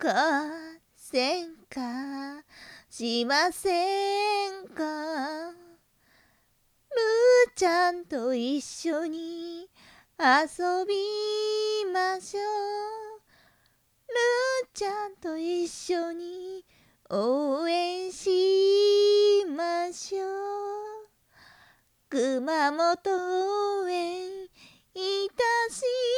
かせんかしませんか。ルーちゃんと一緒に遊びましょう。ルーちゃんと一緒に応援しましょう。熊本応援いたし